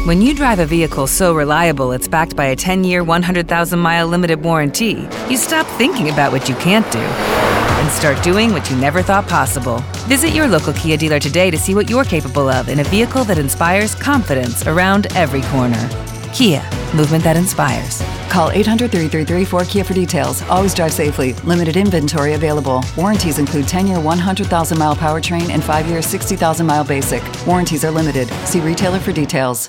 When you drive a vehicle so reliable it's backed by a 10-year, 100,000-mile limited warranty, you stop thinking about what you can't do and start doing what you never thought possible. Visit your local Kia dealer today to see what you're capable of in a vehicle that inspires confidence around every corner. Kia, movement that inspires. Call 800-333-4KIA for details. Always drive safely. Limited inventory available. Warranties include 10-year 100,000-mile powertrain and 5-year 60,000-mile basic. Warranties are limited. See retailer for details.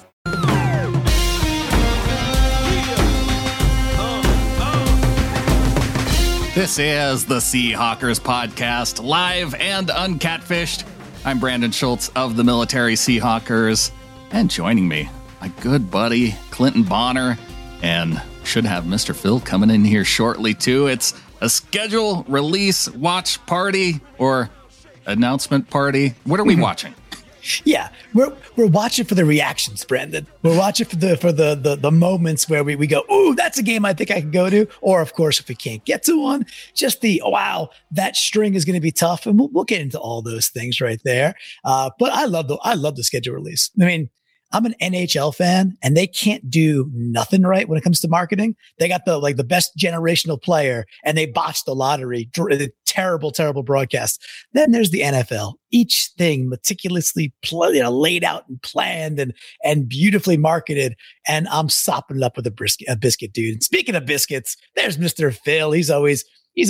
This is the Seahawkers podcast, live and uncatfished. I'm Brandon Schultz of the Military Seahawkers, and joining me, my good buddy Clinton Bonner, and should have Mr. Phil coming in here shortly too. It's a schedule release watch party or announcement party. What are we watching? Yeah, we're watching for the reactions, Brandon. We're watching for the moments where we go, ooh, that's a game I think I can go to. Or of course, if we can't get to one, just the wow, that string is going to be tough, and we'll get into all those things right there. But I love the schedule release. I mean, I'm an NHL fan, and they can't do nothing right when it comes to marketing. They got the best generational player, and they botched the lottery. Terrible broadcast. Then there's the NFL. Each thing meticulously laid out and planned and beautifully marketed. And I'm sopping it up with a biscuit, dude. And speaking of biscuits, there's Mr. Phil. He's always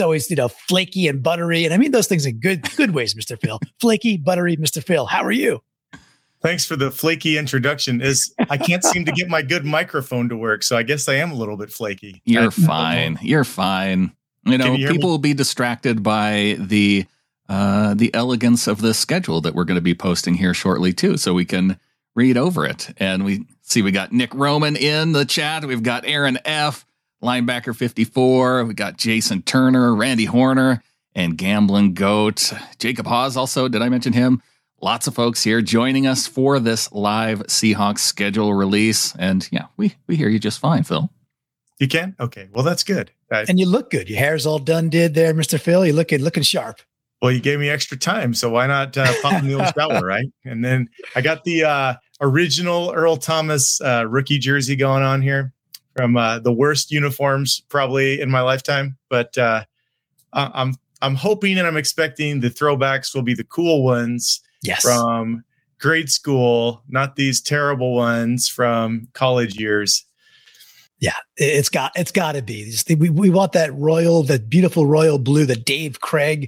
flaky and buttery, and I mean those things in good ways, Mr. Phil. Flaky, buttery, Mr. Phil. How are you? Thanks for the flaky introduction. I can't seem to get my good microphone to work, so I guess I am a little bit flaky. You're fine. You're fine. You know, people will be distracted by the elegance of this schedule that we're going to be posting here shortly too, so we can read over it. And we got Nick Roman in the chat. We've got Aaron F, linebacker 54. We got Jason Turner, Randy Horner, and Gambling Goat. Jacob Hawes also. Did I mention him? Lots of folks here joining us for this live Seahawks schedule release. And yeah, we hear you just fine, Phil. You can? Okay. Well, that's good. And you look good. Your hair's all done there, Mr. Phil. You're looking sharp. Well, you gave me extra time, so why not pop in the old shower, right? And then I got the original Earl Thomas rookie jersey going on here from the worst uniforms probably in my lifetime. But I'm hoping and I'm expecting the throwbacks will be the cool ones. Yes. From grade school, not these terrible ones from college years. Yeah, it's got to be. We want that beautiful royal blue, the Dave Craig,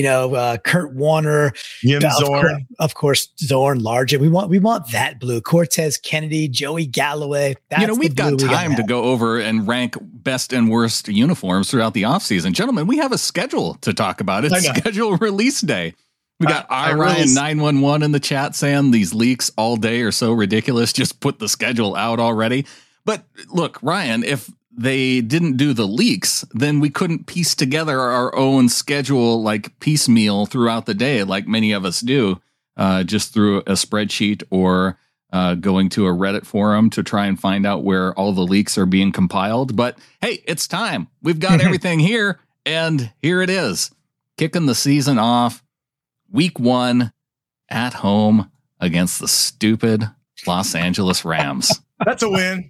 Kurt Warner, Zorn, of course, Zorn, Largent. We want that blue. Cortez Kennedy, Joey Galloway. We've got time to go over and rank best and worst uniforms throughout the offseason. Gentlemen, we have a schedule to talk about. It's schedule release day. We got Ryan 911 in the chat saying these leaks all day are so ridiculous. Just put the schedule out already. But look, Ryan, if they didn't do the leaks, then we couldn't piece together our own schedule like piecemeal throughout the day, like many of us do, just through a spreadsheet or going to a Reddit forum to try and find out where all the leaks are being compiled. But hey, it's time. We've got everything here, and here it is. Kicking the season off. Week 1 at home against the stupid Los Angeles Rams. That's a win.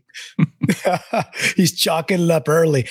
He's chalking it up early.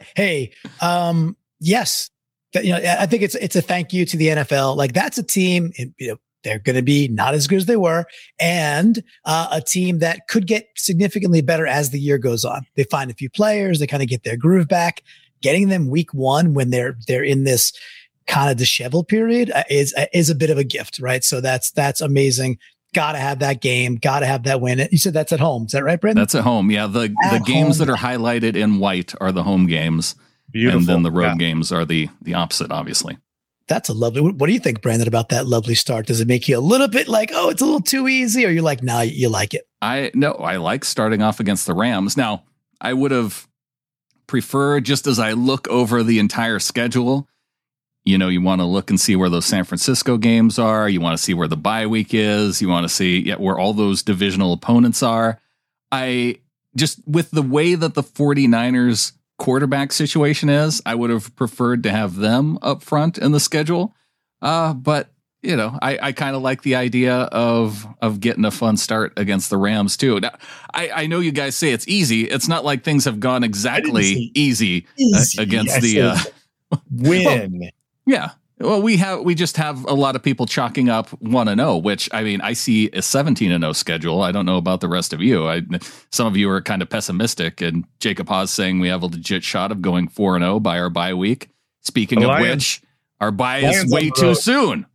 Yes. I think it's a thank you to the NFL. Like, that's a team, they're going to be not as good as they were, and a team that could get significantly better as the year goes on. They find a few players, they kind of get their groove back. Getting them week 1 when they're in this kind of disheveled period is a bit of a gift, right? So that's amazing. Got to have that game. Got to have that win. You said that's at home. Is that right, Brendan? That's at home. Yeah. The games that are highlighted in white are the home games. Beautiful. And then the road games are the opposite, obviously. That's a lovely. What do you think, Brandon, about that lovely start? Does it make you a little bit like, oh, it's a little too easy, or you're like, nah, you like it? I like starting off against the Rams. Now, I would have preferred, just as I look over the entire schedule, you want to look and see where those San Francisco games are. You want to see where the bye week is. You want to see where all those divisional opponents are. I just, with the way that the 49ers quarterback situation is, I would have preferred to have them up front in the schedule. But I kind of like the idea of getting a fun start against the Rams too. Now, I know you guys say it's easy. It's not like things have gone exactly easy against the win. Well, yeah. Well, we just have a lot of people chalking up 1-0, which I see a 17-0 schedule. I don't know about the rest of you. Some of you are kind of pessimistic, and Jacob Haas saying we have a legit shot of going 4-0 by our bye week. Speaking of which, our bye is way too soon.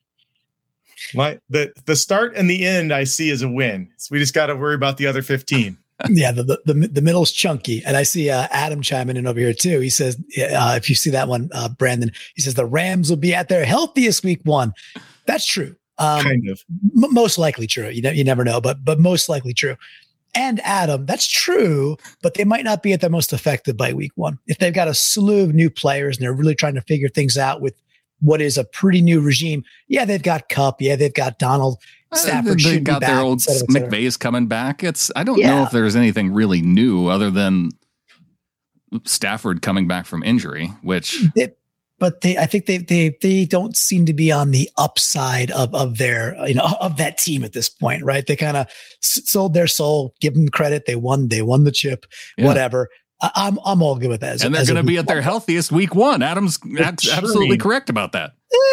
The start and the end I see as a win. So we just got to worry about the other 15. Yeah, the middle's chunky. And I see Adam chiming in over here too. He says, if you see that one, Brandon, he says the Rams will be at their healthiest week 1. That's true. Kind of. Most likely true. You never know, but most likely true. And Adam, that's true, but they might not be at their most effective by week 1. If they've got a slew of new players and they're really trying to figure things out with what is a pretty new regime. Yeah, they've got Kupp. Yeah, they've got Donald. Stafford they got their old McVay's coming back. I don't know if there's anything really new other than Stafford coming back from injury, which. I think they don't seem to be on the upside of their of that team at this point, right? They kind of sold their soul. Give them credit. They won the chip. Whatever. I'm all good with that. And they're going to be at their healthiest week 1. Adam's absolutely correct about that.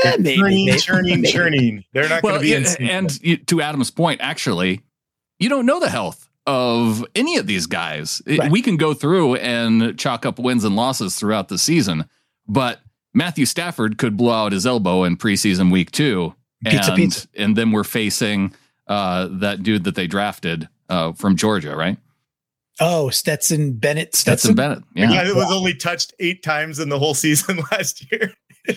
Churning. They're not going to be in. And to Adam's point, actually, you don't know the health of any of these guys. Right. We can go through and chalk up wins and losses throughout the season, but Matthew Stafford could blow out his elbow in preseason week 2. And then we're facing that dude that they drafted from Georgia, right? Oh, Stetson Bennett. Yeah. It was only touched 8 times in the whole season last year.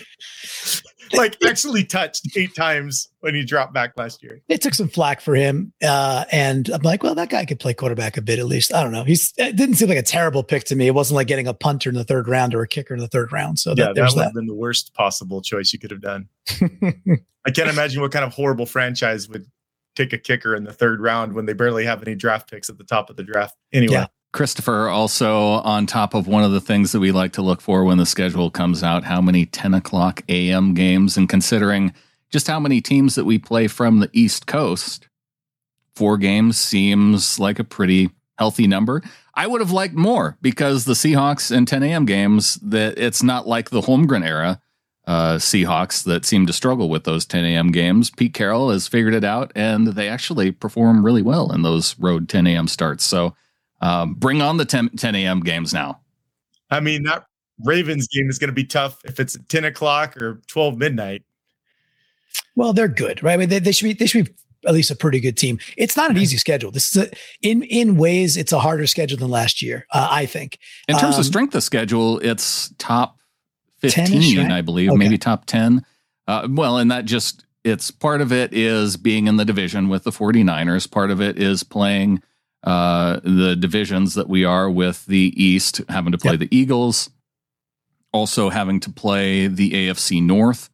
Actually touched 8 times when he dropped back last year. They took some flack for him. And I'm like, well, that guy could play quarterback a bit at least. I don't know. It didn't seem like a terrible pick to me. It wasn't like getting a punter in the 3rd round or a kicker in the 3rd round. So that would have been the worst possible choice you could have done. I can't imagine what kind of horrible franchise would take a kicker in the 3rd round when they barely have any draft picks at the top of the draft. Anyway. Yeah. Christopher, also on top of one of the things that we like to look for when the schedule comes out, how many 10 o'clock a.m. games, and considering just how many teams that we play from the East Coast, 4 games seems like a pretty healthy number. I would have liked more because the Seahawks and 10 a.m. games, that it's not like the Holmgren era Seahawks that seem to struggle with those 10 a.m. games. Pete Carroll has figured it out, and they actually perform really well in those road 10 a.m. starts. So bring on the 10 a.m. games now. I mean, that Ravens game is going to be tough if it's 10 o'clock or 12 midnight. Well, they're good, right? I mean, they should be at least a pretty good team. It's not an easy schedule. This is in ways, it's a harder schedule than last year, I think. In terms of strength of schedule, it's top 15, right? I believe, maybe top 10. And that just, it's part of it is being in the division with the 49ers. Part of it is playing the divisions that we are with the East, having to play the Eagles, also having to play the AFC North.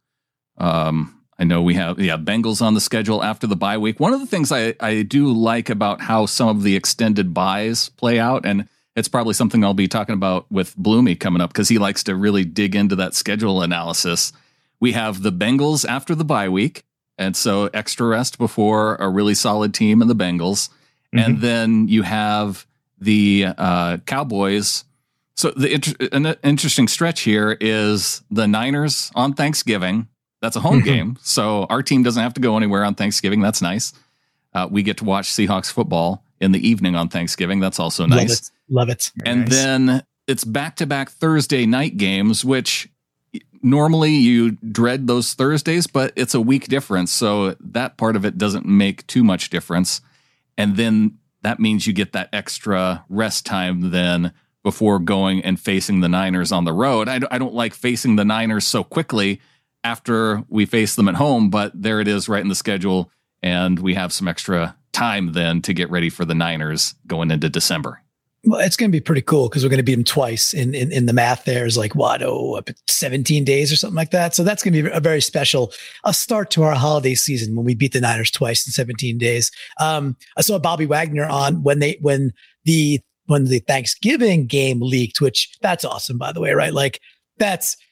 I know we have Bengals on the schedule after the bye week. One of the things I do like about how some of the extended buys play out, and it's probably something I'll be talking about with Bloomy coming up because he likes to really dig into that schedule analysis. We have the Bengals after the bye week, and so extra rest before a really solid team in the Bengals. Mm-hmm. And then you have the Cowboys. So an interesting stretch here is the Niners on Thanksgiving. That's a home game, so our team doesn't have to go anywhere on Thanksgiving. That's nice. We get to watch Seahawks football in the evening on Thanksgiving. That's also nice. Love it. And then it's back-to-back Thursday night games, which normally you dread those Thursdays, but it's a week difference, so that part of it doesn't make too much difference. And then that means you get that extra rest time then before going and facing the Niners on the road. I don't like facing the Niners so quickly after we face them at home, but there it is right in the schedule, and we have some extra time then to get ready for the Niners going into December. Well, it's going to be pretty cool because we're going to beat them twice in the math. There's like 17 days or something like that. So that's going to be a very special start to our holiday season when we beat the Niners twice in 17 days. I saw Bobby Wagner on when the Thanksgiving game leaked, which that's awesome, by the way, right? Like that's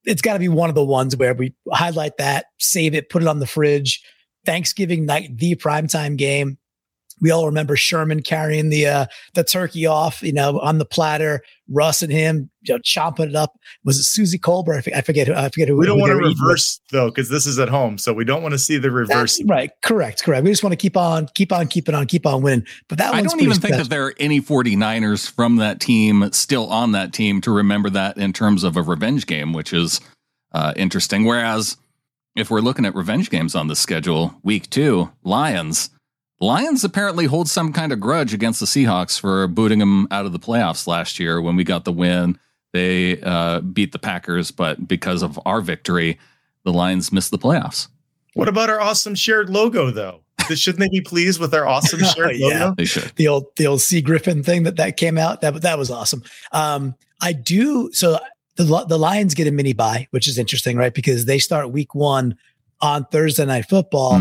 it's got to be one of the ones where we highlight that, save it, put it on the fridge. Thanksgiving night, the primetime game. We all remember Sherman carrying the turkey off, on the platter. Russ and him, chomping it up. Was it Susie Colbert? I forget who. We don't want to reverse though, because this is at home, so we don't want to see the reverse. That's right, correct. We just want to keep on winning. But that I don't even think that there are any 49ers from that team still on that team to remember that in terms of a revenge game, which is interesting. Whereas if we're looking at revenge games on the schedule, week 2, Lions apparently hold some kind of grudge against the Seahawks for booting them out of the playoffs last year when we got the win. They beat the Packers, but because of our victory, the Lions missed the playoffs. What about our awesome shared logo, though? Shouldn't they be pleased with our awesome shared logo? They should. The old C. Griffin thing that came out, that was awesome. I do. So the Lions get a mini bye, which is interesting, right? Because they start week 1 on Thursday Night Football.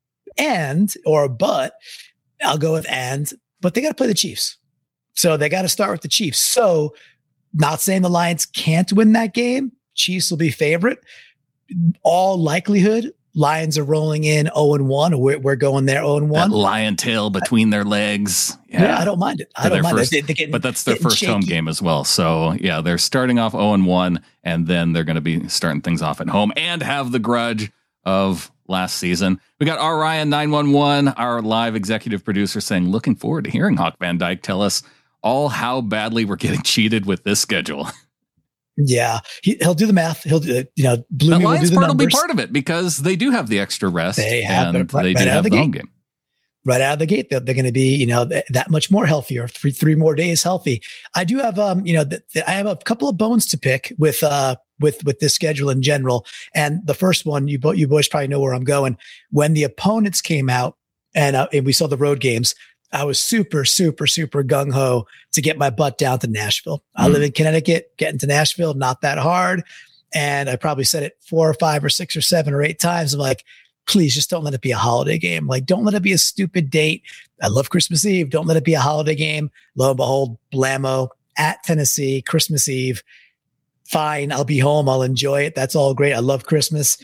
But I'll go with but they got to play the Chiefs. So they got to start with the Chiefs. So not saying the Lions can't win that game. Chiefs will be favorite. All likelihood, Lions are rolling in 0-1. We're going there 0-1. That lion tail between their legs. Yeah, I don't mind it. But that's their first home game as well. So yeah, they're starting off 0-1, and then they're going to be starting things off at home and have the grudge of last season. We got our Ryan 911, our live executive producer, saying, looking forward to hearing Hawk Van Dyke tell us all how badly we're getting cheated with this schedule. Yeah, he'll do the math. He'll do, Bloomy will do the numbers. Will be part of it because they do have the extra rest. They have the home game. Right out of the gate, they're going to be, that much more healthier. Three more days healthy. I do have, I have a couple of bones to pick with this schedule in general. And the first one, you boys probably know where I'm going. When the opponents came out and we saw the road games, I was super, super, super gung ho to get my butt down to Nashville. I live in Connecticut. Getting to Nashville, not that hard. And I probably said it 4 or 5 or 6 or 7 or 8 times. I'm like, please just don't let it be a holiday game. Like, don't let it be a stupid date. I love Christmas Eve. Don't let it be a holiday game. Lo and behold, blammo at Tennessee, Christmas Eve. Fine. I'll be home. I'll enjoy it. That's all great. I love Christmas.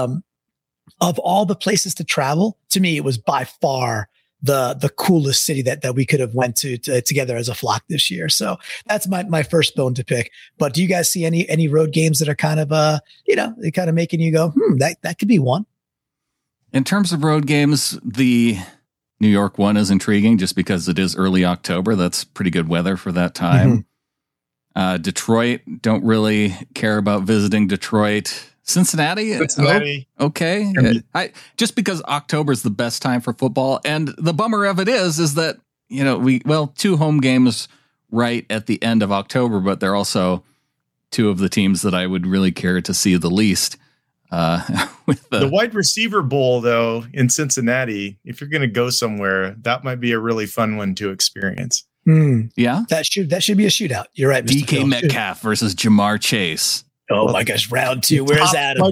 Of all the places to travel, to me, it was by far the coolest city that we could have went to together as a flock this year. So that's my first bone to pick. But do you guys see any road games that are kind of, they kind of making you go, that could be one? In terms of road games, the New York one is intriguing just because it is early October. That's pretty good weather for that time. Detroit, don't really care about visiting Detroit. Cincinnati. Okay. Just because October is the best time for football. And the bummer of it is that, 2 home games right at the end of October, but they're also 2 of the teams that I would really care to see the least. With the wide receiver bowl, though, in Cincinnati, if you're going to go somewhere, that might be a really fun one to experience. Yeah, that should be a shootout. You're right, Mr. DK Metcalf versus Jamar Chase. Oh my gosh, round 2. Where's Adam?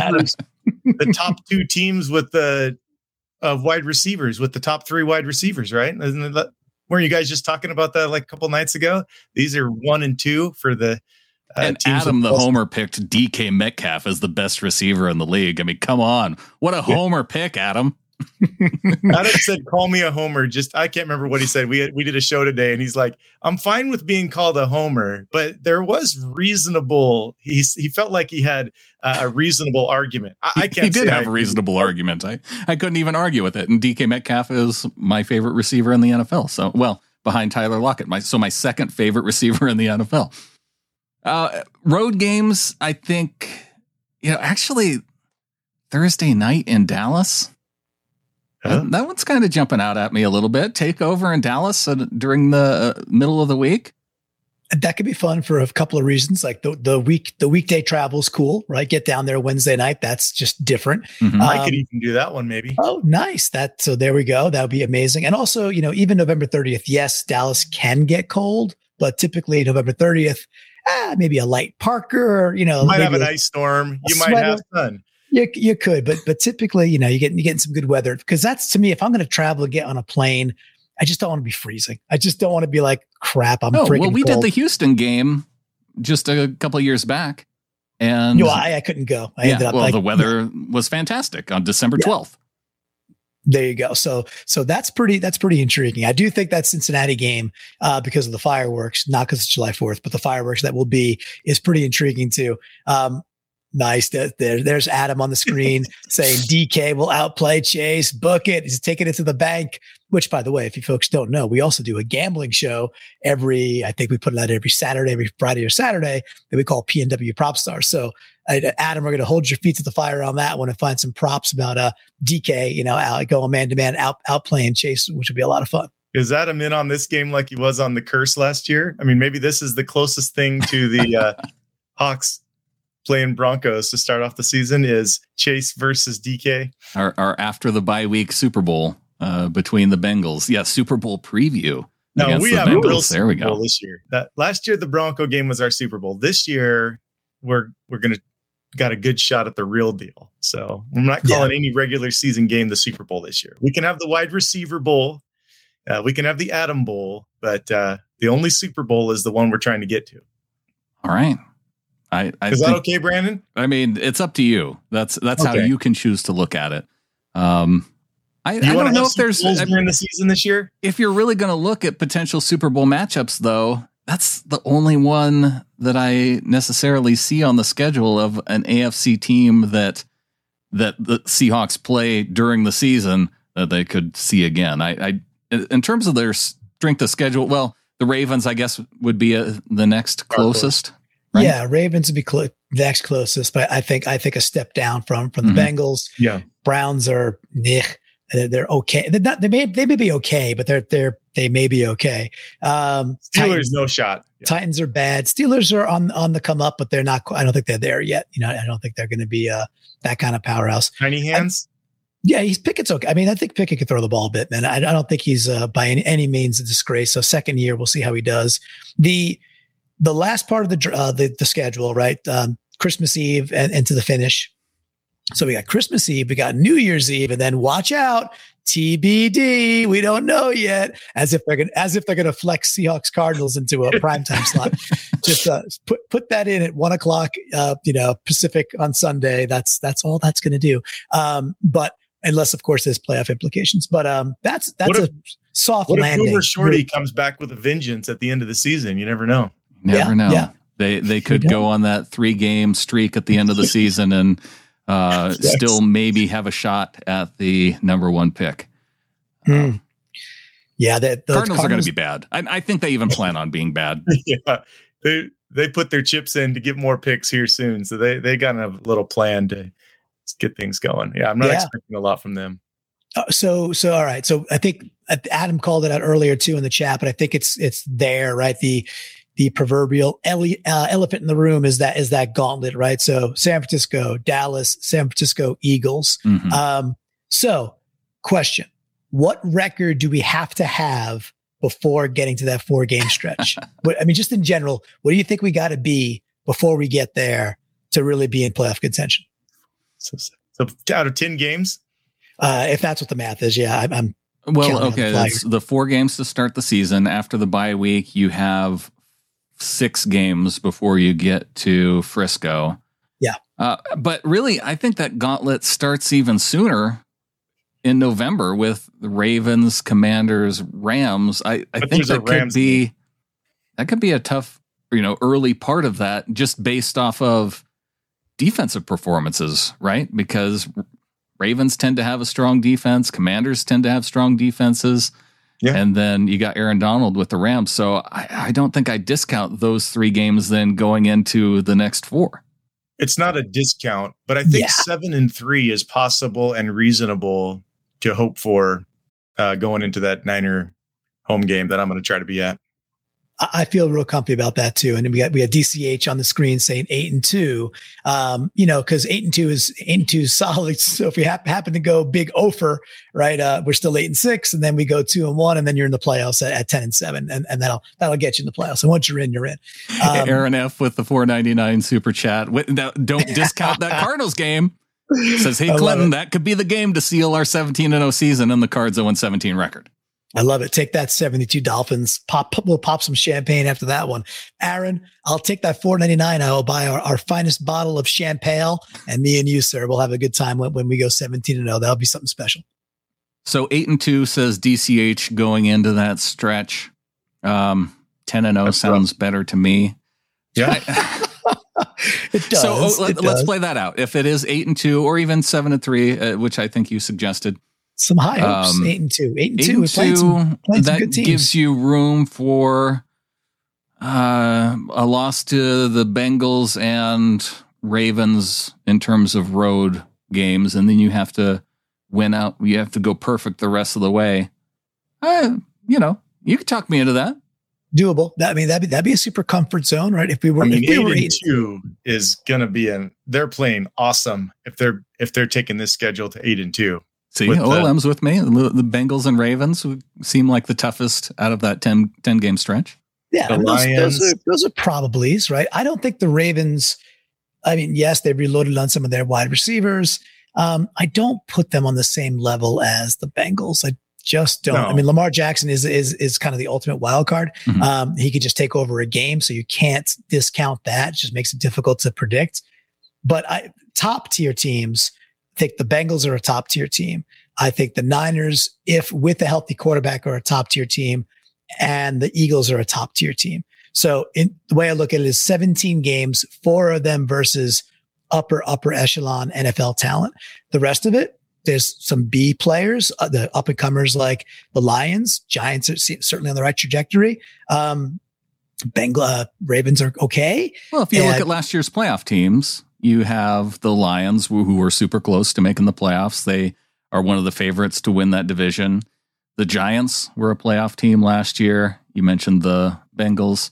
The top 2 teams with the wide receivers, with the top 3 wide receivers, right? Weren't you guys just talking about that like a couple nights ago? These are 1 and 2 for the. And Adam, the homer, picked DK Metcalf as the best receiver in the league. I mean, come on. What a homer pick, Adam. Adam said, call me a homer. I can't remember what he said. We did a show today and he's like, I'm fine with being called a homer, but there was reasonable. He felt like he had a reasonable argument. I can't. He did have a reasonable argument. I couldn't even argue with it. And DK Metcalf is my favorite receiver in the NFL. So, behind Tyler Lockett, my second favorite receiver in the NFL. Road games, I think, actually Thursday night in Dallas. That one's kind of jumping out at me a little bit. Takeover in Dallas during the middle of the week. That could be fun for a couple of reasons. Like the weekday travel is cool, right? Get down there Wednesday night. That's just different. I could even do that one, maybe. Oh, nice. So there we go. That would be amazing. And also, even November 30th, yes, Dallas can get cold, but typically November 30th, maybe a light Parker, you might have an ice storm. You might have sun. You could, but typically, you're getting some good weather, because that's, to me, if I'm going to travel and get on a plane, I just don't want to be freezing. I just don't want to be like, crap, I'm freaking cold. We did the Houston game just a couple of years back, And I couldn't go. I ended up the weather was fantastic on December 12th. There you go. So that's pretty intriguing. I do think that Cincinnati game, because of the fireworks, not because it's July 4th, but the fireworks that will be, is pretty intriguing too. Nice. There's Adam on the screen saying DK will outplay Chase. Book it. He's taking it to the bank, which, by the way, if you folks don't know, we also do a gambling show I think we put it out every Saturday, every Friday or Saturday, that we call PNW Prop Stars. So Adam, we're going to hold your feet to the fire on that one and find some props about DK, going man-to-man, outplaying Chase, which would be a lot of fun. Is Adam in on this game like he was on the Curse last year? I mean, maybe this is the closest thing to the Hawks playing Broncos to start off the season is Chase versus DK. Our after the bye week Super Bowl between the Bengals. Yeah, Super Bowl preview. No, we have a real Super Bowl this year. Last year the Bronco game was our Super Bowl. This year we're gonna got a good shot at the real deal. So I'm not calling any regular season game the Super Bowl this year. We can have the wide receiver bowl, we can have the Adam Bowl, but the only Super Bowl is the one we're trying to get to. All right. Is that okay, Brandon? I mean, it's up to you. That's okay. How you can choose to look at it. I don't know if there's during the season this year. If you're really going to look at potential Super Bowl matchups, though, that's the only one that I necessarily see on the schedule of an AFC team that the Seahawks play during the season that they could see again. I in terms of their strength of schedule, well, the Ravens, I guess, would be the next closest. Right? Yeah, Ravens would be next closest, but I think a step down from the Bengals. Yeah, Browns are they're okay. They may be okay, but they may be okay. Steelers, Titans, no shot. Yeah. Titans are bad. Steelers are on the come up, but they're not. I don't think they're there yet. I don't think they're going to be that kind of powerhouse. Tiny hands. Pickett's okay. I mean, I think Pickett can throw the ball a bit, man. I don't think he's by any means a disgrace. So second year, we'll see how he does. The last part of the schedule, right? Christmas Eve and into the finish. So we got Christmas Eve, we got New Year's Eve, and then watch out, TBD. We don't know yet. As if they're gonna flex Seahawks Cardinals into a primetime slot. Just put that in at 1:00, Pacific on Sunday. That's all that's gonna do. But unless, of course, there's playoff implications. But that's a soft landing. What if Boomer Shorty comes back with a vengeance at the end of the season? You never know. Never know. Yeah. They could go on that 3-game streak at the end of the season and still maybe have a shot at the number 1 pick. Yeah, the Cardinals are going to be bad. I think they even plan on being bad. Yeah, they put their chips in to get more picks here soon, so they got a little plan to get things going. Yeah, I'm not expecting a lot from them. So all right. So I think Adam called it out earlier too in the chat, but I think it's there, right? The proverbial elephant in the room is that gauntlet, right? So San Francisco, Dallas, San Francisco Eagles. Mm-hmm. So question, what record do we have to have before getting to that 4-game stretch? I mean, just in general, what do you think we got to be before we get there to really be in playoff contention? So out of 10 games? If that's what the math is, yeah. I'm well, okay. That's the 4 games to start the season. After the bye week, you have 6 games before you get to Frisco. Yeah. But really, I think that gauntlet starts even sooner in November with the Ravens, Commanders, Rams. I think that could be a tough, early part of that just based off of defensive performances, right? Because Ravens tend to have a strong defense. Commanders tend to have strong defenses. Yeah. And then you got Aaron Donald with the Rams. So I don't think I discount those 3 games then going into the next 4. It's not a discount, but I think 7-3 is possible and reasonable to hope for going into that Niner home game that I'm going to try to be at. I feel real comfy about that too. And we got DCH on the screen saying 8-2, because 8-2 is solid. So if we happen to go big offer, right, we're still 8-6, and then we go 2-1, and then you're in the playoffs at 10-7, and that'll get you in the playoffs. And once you're in, you're in. Aaron F with the $4.99 super chat. Don't discount that Cardinals game. Says, hey, Clinton, that could be the game to seal our 17-0 season and the Cards 0-17 record. I love it. Take that 72 Dolphins. We'll pop some champagne after that one. Aaron, I'll take that $4.99. I will buy our finest bottle of champagne, and me and you, sir, we'll have a good time when we go 17-0. That'll be something special. So 8-2 says DCH going into that stretch. 10-0 sounds better to me. Yeah. It does. So let's play that out. If it is 8-2 or even 7-3, which I think you suggested. Some high hopes. 8-2. 8-2. We played some good teams. Gives you room for a loss to the Bengals and Ravens in terms of road games, and then you have to win out. You have to go perfect the rest of the way. You could talk me into that. Doable. That'd be a super comfort zone, right? If we were 8-2 is gonna be they're playing awesome if they're taking this schedule to 8-2. See, OLM's with me. The Bengals and Ravens seem like the toughest out of that 10 game stretch. Yeah, those are probablys, right? I don't think the Ravens. Yes, they reloaded on some of their wide receivers. I don't put them on the same level as the Bengals. I just don't. No. Lamar Jackson is kind of the ultimate wild card. Mm-hmm. He could just take over a game, so you can't discount that. It just makes it difficult to predict. But top tier teams, I think the Bengals are a top tier team. I think the Niners, if with a healthy quarterback, are a top tier team, and the Eagles are a top tier team. So the way I look at it is 17 games, 4 of them versus upper echelon NFL talent. The rest of it, there's some B players, the up and comers like the Lions. Giants are certainly on the right trajectory. Ravens are okay. Well, if you look at last year's playoff teams, you have the Lions who were super close to making the playoffs. They are one of the favorites to win that division. The Giants were a playoff team last year. You mentioned the Bengals.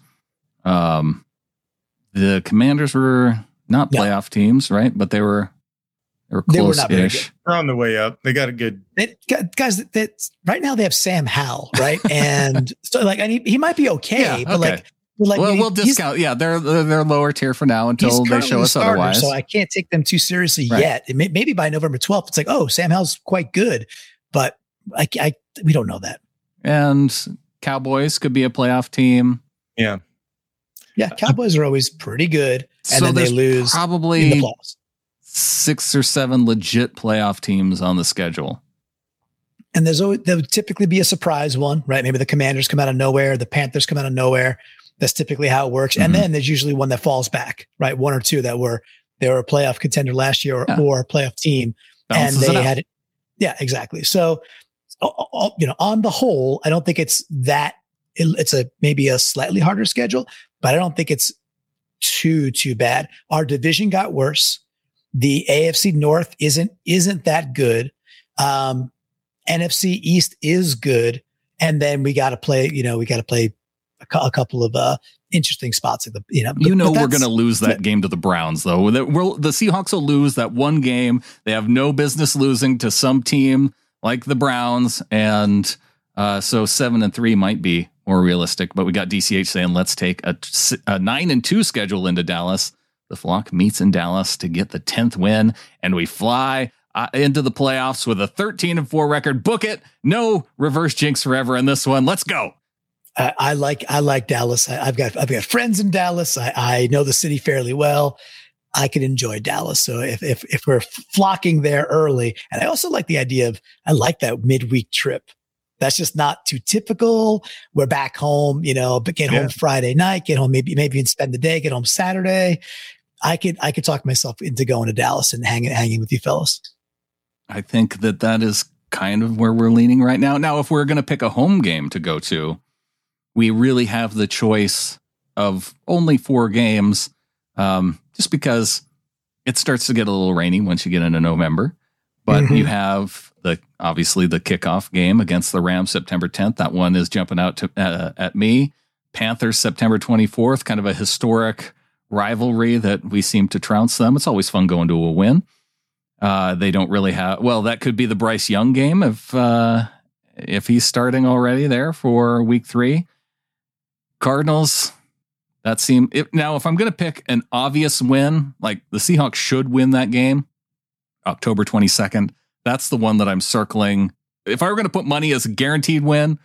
The Commanders were not playoff teams, right? But they were close-ish. They're on the way up. They got a good guys. Right now they have Sam Howell, right? And so he might be okay, but we'll discount. Yeah, they're lower tier for now until they show us otherwise. So I can't take them too seriously yet. Maybe by November 12th, it's like, oh, Sam Howell's quite good, but we don't know that. And Cowboys could be a playoff team. Yeah. Cowboys are always pretty good, and then they lose probably in the playoffs. 6 or 7 legit playoff teams on the schedule. And there would typically be a surprise one, right? Maybe the Commanders come out of nowhere, the Panthers come out of nowhere. That's typically how it works. Mm-hmm. And then there's usually one that falls back, right? 1 or 2 they were a playoff contender last year or a playoff team. Balances and they had it. Yeah, exactly. So, on the whole, I don't think it's that. It's maybe a slightly harder schedule, but I don't think it's too bad. Our division got worse. The AFC North isn't that good. NFC East is good, and then we got to play. We got to play a couple of interesting spots at the. We're going to lose that game to the Browns, though. The Seahawks will lose that one game they have no business losing to some team like the Browns, and so 7-3 might be more realistic. But we got DCH saying let's take a 9-2 schedule into Dallas. The flock meets in Dallas to get the 10th win, and we fly into the playoffs with a 13-4 record. Book it. No reverse jinx forever in this one. Let's go. I like Dallas. I've got friends in Dallas. I know the city fairly well. I could enjoy Dallas. So if we're flocking there early, and I also like the idea of, I like that midweek trip. That's just not too typical. We're back home, but get home Friday night, get home, maybe even spend the day, get home Saturday. I could talk myself into going to Dallas and hanging with you fellas. I think that is kind of where we're leaning right now. Now, if we're going to pick a home game to go to, we really have the choice of only 4 games, just because it starts to get a little rainy once you get into November. But you have obviously the kickoff game against the Rams September 10th. That one is jumping out to at me. Panthers September 24th, kind of a historic rivalry that we seem to trounce them. It's always fun going to a win. They don't really have, that could be the Bryce Young game if he's starting already there for week 3. Cardinals, if I'm going to pick an obvious win, like the Seahawks should win that game, October 22nd. That's the one that I'm circling. If I were going to put money as a guaranteed win,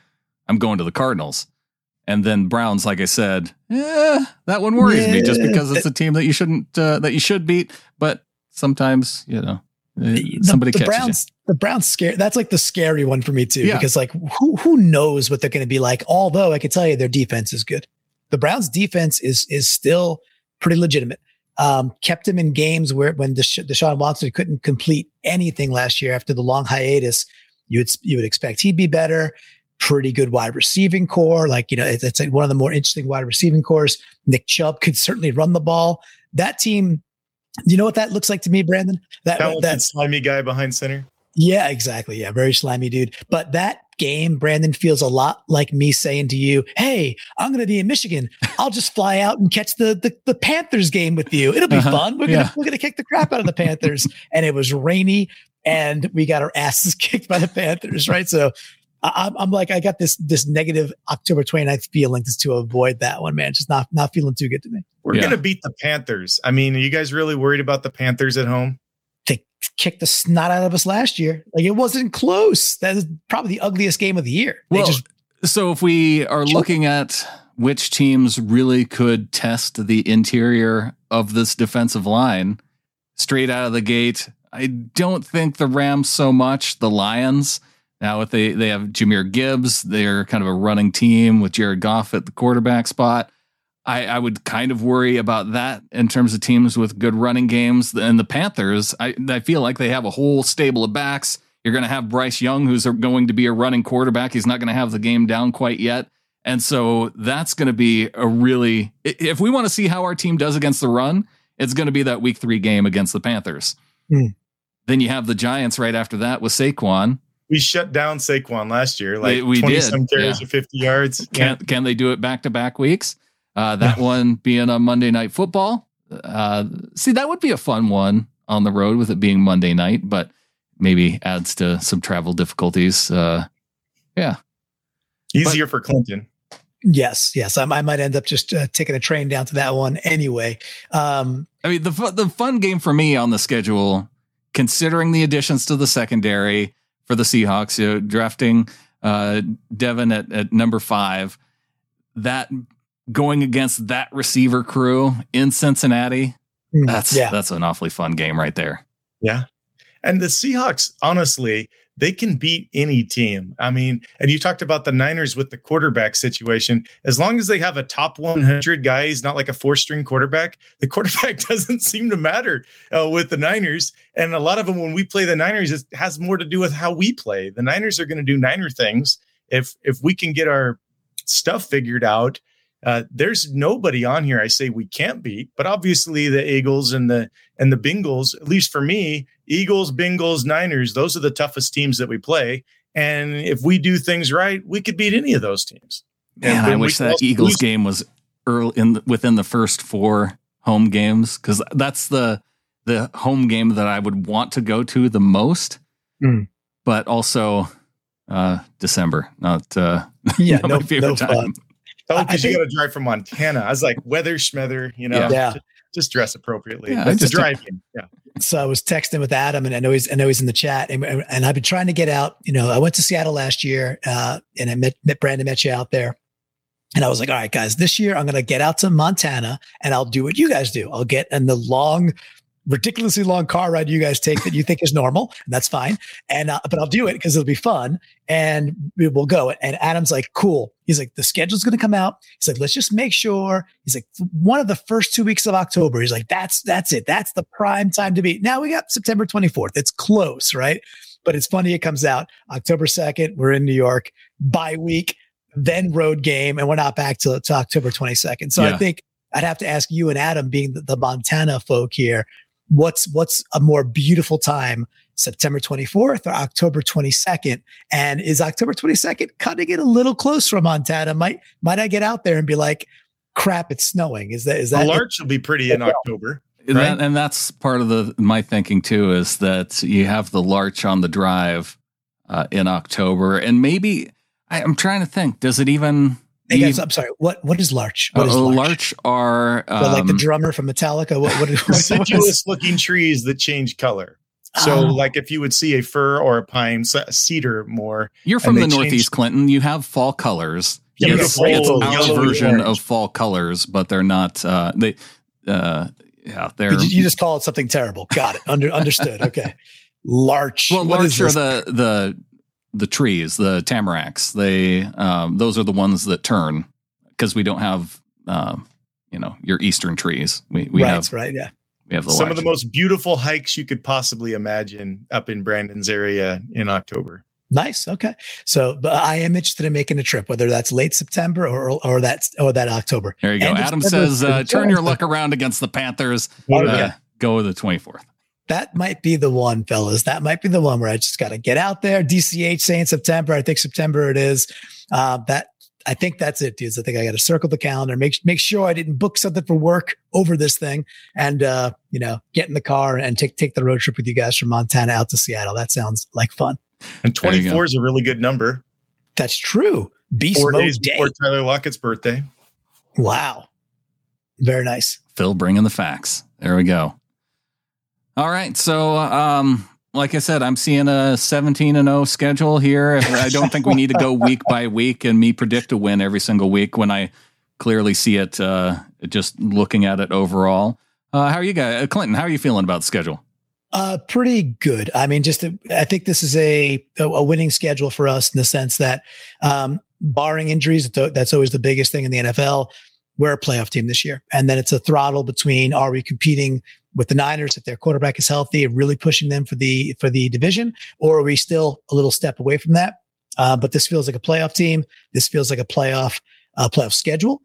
I'm going to the Cardinals. And then Browns, like I said, that one worries me just because it's a team that you shouldn't, that you should beat. But sometimes, somebody catches Browns, you. The Browns scare. That's like the scary one for me too, because like who knows what they're going to be like. Although I can tell you their defense is good. The Browns defense is still pretty legitimate. Kept him in games when Deshaun Watson couldn't complete anything last year after the long hiatus. You would expect he'd be better. Pretty good wide receiving core. Like, it's like one of the more interesting wide receiving cores. Nick Chubb could certainly run the ball. That team, you know what that looks like to me, Brandon? That slimy guy behind center. Yeah, exactly. Yeah, very slimy dude. But that game, Brandon, feels a lot like me saying to you, hey, I'm going to be in Michigan. I'll just fly out and catch the Panthers game with you. It'll be fun. We're going to kick the crap out of the Panthers. And it was rainy and we got our asses kicked by the Panthers, right? So I'm like, I got this negative October 29th feeling just to avoid that one, man. Just not feeling too good to me. We're going to beat the Panthers. I mean, are you guys really worried about the Panthers at home? They kicked the snot out of us last year. Like, it wasn't close. That is probably the ugliest game of the year. So if we are looking at which teams really could test the interior of this defensive line straight out of the gate, I don't think the Rams so much. The Lions. Now, if they have Jahmyr Gibbs, they're kind of a running team with Jared Goff at the quarterback spot. I would kind of worry about that in terms of teams with good running games. And the Panthers, I feel like they have a whole stable of backs. You're going to have Bryce Young, who's going to be a running quarterback. He's not going to have the game down quite yet. And so that's going to be if we want to see how our team does against the run, it's going to be that week 3 game against the Panthers. Then you have the Giants right after that with Saquon. We shut down Saquon last year, like we 20 some carries of 50 yards. Can they do it back-to-back weeks? That one being on Monday Night Football. See, that would be a fun one on the road with it being Monday night, but maybe adds to some travel difficulties. Easier for Clinton. Yes. I might end up just taking a train down to that one anyway. I mean, the fun game for me on the schedule, considering the additions to the secondary for the Seahawks, drafting Devin at number 5, that going against that receiver crew in Cincinnati, that's an awfully fun game right there. Yeah. And the Seahawks, honestly, they can beat any team. I mean, and you talked about the Niners with the quarterback situation. As long as they have a top 100 guy, he's not like a 4-string quarterback. The quarterback doesn't seem to matter with the Niners. And a lot of them, when we play the Niners, it has more to do with how we play. The Niners are going to do Niner things. If we can get our stuff figured out, there's nobody on here I say we can't beat. But obviously the Eagles and the Bengals, at least for me, Eagles, Bengals, Niners, those are the toughest teams that we play. And if we do things right, we could beat any of those teams. Man, I wish that Eagles game was early within the first 4 home games, because that's the home game that I would want to go to the most. But also December, not my favorite time. Oh, because you got to drive from Montana. I was like, weather schmether, just dress appropriately. Yeah, it's a drive game. Yeah. So I was texting with Adam, and I know he's in the chat, and I've been trying to get out. I went to Seattle last year, and I met Brandon, met you out there, and I was like, all right, guys, this year I'm going to get out to Montana, and I'll do what you guys do. I'll get in the ridiculously long car ride you guys take that you think is normal, and that's fine. And but I'll do it because it'll be fun, and we will go. And Adam's like, cool. He's like, the schedule's going to come out. He's like, let's just make sure. He's like, one of the first 2 weeks of October. He's like, that's it. That's the prime time to be. Now we got September 24th. It's close, right? But it's funny. It comes out October 2nd. We're in New York, bye week, then road game, and we're not back to October 22nd. So I think I'd have to ask you and Adam, being the Montana folk here, what's a more beautiful time, September 24th or October 22nd? And is October 22nd cutting it a little close from Montana? Might I get out there and be like, crap, it's snowing? Is that the Larch will be pretty in October. Right? And that's part of my thinking too, is that you have the Larch on the drive in October, and maybe I'm trying to think, does it even... Hey guys, I'm sorry. What is Larch? What is Larch? Larch are like the drummer from Metallica. What deciduous looking trees that change color. So like if you would see a fir or a pine, a cedar more. You're from the Northeast, Clinton. You have fall colors. It's our version of fall colors, but they're not. They're. You just call it something terrible. Got it. Understood. Okay. Larch. Well, larch are the trees, the tamaracks. They those are the ones that turn because we don't have your eastern trees. We have yeah. We have some of the most beautiful hikes you could possibly imagine up in Brandon's area in October. Nice. Okay. So I am interested in making a trip, whether that's late September or that October. There you go. Adam says, turn your luck around against the Panthers. Go with the 24th. That might be the one, fellas. That might be the one where I just got to get out there. DCH saying September. I think September it is. I think that's it, dudes. I think I got to circle the calendar, make sure I didn't book something for work over this thing, and get in the car and take the road trip with you guys from Montana out to Seattle. That sounds like fun. And 24 is a really good number. That's true. Beast 4 mode days day before Tyler Lockett's birthday. Wow. Very nice. Phil bringing the facts. There we go. All right. So, like I said, I'm seeing a 17-0 schedule here. I don't think we need to go week by week and me predict a win every single week when I clearly see it just looking at it overall. How are you guys? Clinton, how are you feeling about the schedule? Pretty good. I mean, I think this is a winning schedule for us in the sense that, barring injuries, that's always the biggest thing in the NFL. We're a playoff team this year. And then it's a throttle between, are we competing with the Niners if their quarterback is healthy and really pushing them for the division, or are we still a little step away from that? But this feels like a playoff team. This feels like a playoff schedule.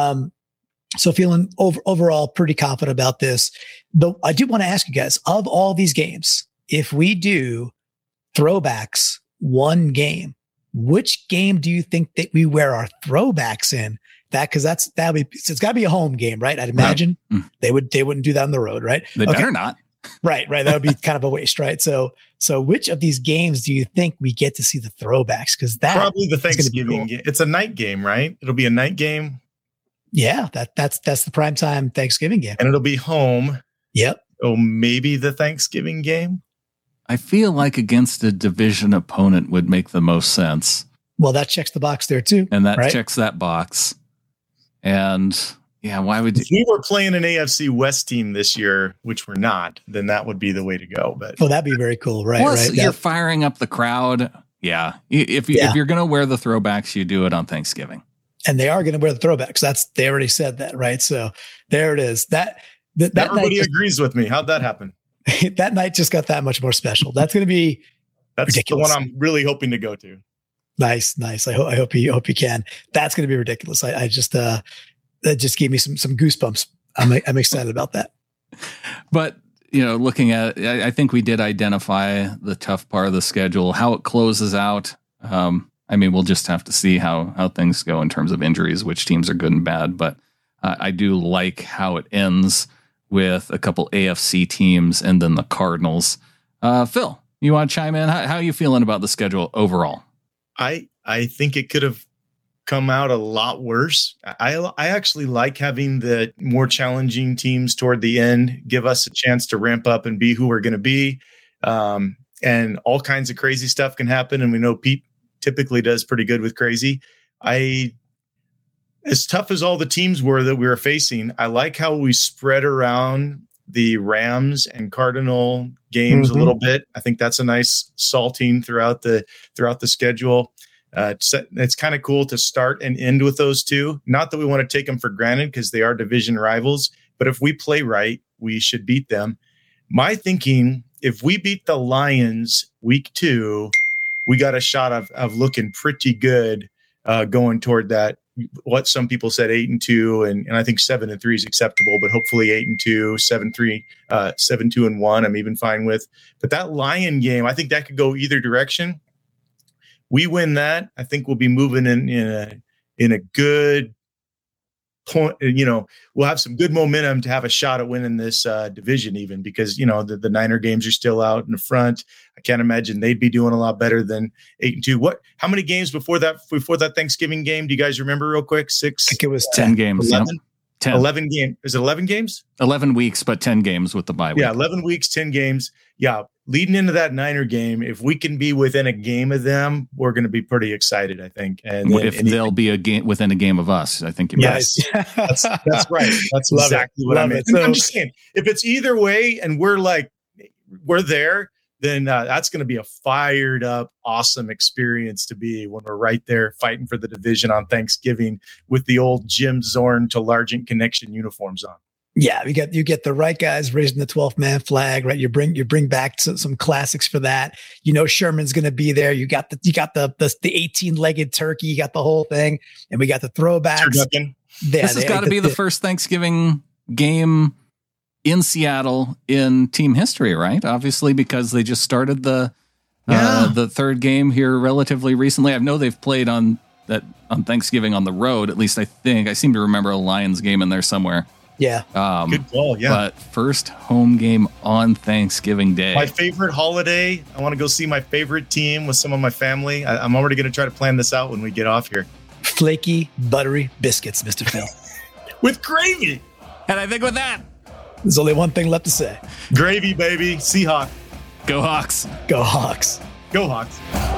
So feeling overall pretty confident about this. Though I do want to ask you guys, of all these games, if we do throwbacks one game, which game do you think that we wear our throwbacks in? Because it's got to be a home game, right? I'd imagine they wouldn't do that on the road, right? They better not. Right. That would be kind of a waste, right? So which of these games do you think we get to see the throwbacks? Because that probably the Thanksgiving game. It's a night game, right? It'll be a night game. Yeah, that's the primetime Thanksgiving game, and it'll be home. Yep. Oh, maybe the Thanksgiving game. I feel like against a division opponent would make the most sense. Well, that checks the box there too, and that checks that box. And yeah, why would if we were playing an AFC West team this year, which we're not, then that would be the way to go. But that'd be very cool, right? Plus, right. You're firing up the crowd. Yeah, if you're going to wear the throwbacks, you do it on Thanksgiving. And they are going to wear the throwbacks. They already said that, right? So there it is. That everybody agrees with me. How'd that happen? That night just got that much more special. That's going to be ridiculous. The one I'm really hoping to go to. Nice. I hope you can. That's going to be ridiculous. I just that just gave me some goosebumps. I'm excited about that. But looking at it, I think we did identify the tough part of the schedule, how it closes out. We'll just have to see how things go in terms of injuries, which teams are good and bad. But I do like how it ends with a couple AFC teams and then the Cardinals. Phil, you want to chime in? How are you feeling about the schedule overall? I think it could have come out a lot worse. I actually like having the more challenging teams toward the end give us a chance to ramp up and be who we're going to be. And all kinds of crazy stuff can happen. And we know Pete typically does pretty good with crazy. As tough as all the teams were that we were facing, I like how we spread around the Rams and Cardinal games a little bit. I think that's a nice salting throughout the schedule. It's kind of cool to start and end with those two. Not that we want to take them for granted because they are division rivals, but if we play right, we should beat them. My thinking, if we beat the Lions week 2, we got a shot of looking pretty good going toward that. What some people said 8-2, and I think 7-3 is acceptable, but hopefully 8-2, 7-3, 7-2-1. I'm even fine with. But that Lion game, I think that could go either direction. We win that, I think we'll be moving in a good point. We'll have some good momentum to have a shot at winning this division, even because the Niner games are still out in the front. I can't imagine they'd be doing a lot better than 8-2. How many games before that Thanksgiving game do you guys remember real quick? 6? I think it was 10 games. 11? 10. 11 games. Is it 11 games? 11 weeks, but 10 games with the bye week. Yeah, 11 weeks, 10 games. Yeah, leading into that Niner game, if we can be within a game of them, we're going to be pretty excited, I think. And if they'll be within a game of us, I think you might. Yes, that's right. That's exactly what I meant. So, I'm just saying, if it's either way and we're there, then that's going to be a fired up, awesome experience to be when we're right there fighting for the division on Thanksgiving with the old Jim Zorn to Largent Connection uniforms on. Yeah, you get the right guys raising the 12th man flag, right? You bring back some classics for that. You know Sherman's going to be there. You got the 18-legged turkey. You got the whole thing, and we got the throwbacks. This has got to be the first Thanksgiving game in Seattle in team history, right? Obviously, because they just started the third game here relatively recently. I know they've played on Thanksgiving on the road. At least I seem to remember a Lions game in there somewhere. Yeah. Good call. Yeah. But first home game on Thanksgiving Day. My favorite holiday. I want to go see my favorite team with some of my family. I'm already going to try to plan this out when we get off here. Flaky, buttery biscuits, Mr. Phil. With gravy. And I think with that, there's only one thing left to say. Gravy, baby. Seahawk. Go Hawks. Go Hawks. Go Hawks.